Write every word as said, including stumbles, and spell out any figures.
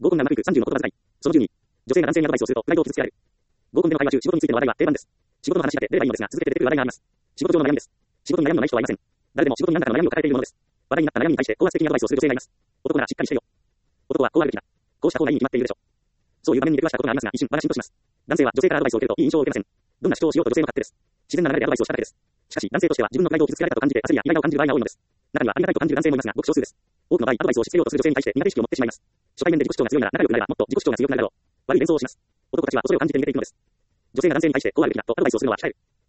合コンがうまくいくさんじゅうの言葉遣い。そのじゅうに、女性が男性にアドバイスをするとプライドを傷つけられる。合コンでの会話中、仕事についての話題は定番です。仕事の話だけ出ればいいのですが、続けて出てくる話題があります。仕事上の悩みです。仕事に悩みのない人はいません。誰でも仕事に何らかの悩みを抱えているものです。話題になった悩みに対して高圧的にアドバイスをする女性がいます。男ならしっかりしてよ。男はこうあるべきだ。こうした方がいいに決まっているでしょう。そういう場面に出くわしたことがありますが、一瞬私とします。男性は女性からアドバイスを受けるといい印象を受けません。どんな主張をしようと女性の勝手です。自然な流れでアドバイスをしただけです。しかし、男性としては自分のプライドを傷つけられたと感じて焦りやイライラを感じる場合が多いのです。中にはありがたいと感じる男性もいますが、ごく少数です。多くの場合、アドバイスをしつけようとする女性に対して苦手意識を持ってしまいます。初対面で自己主張が強いなら仲良くなればもっと自己主張が強くなるだろう。悪い連想をします。男たちは恐れを感じて逃げていくのです。女性が男性に対してこうあるべきだとアドバイスをするのは控える。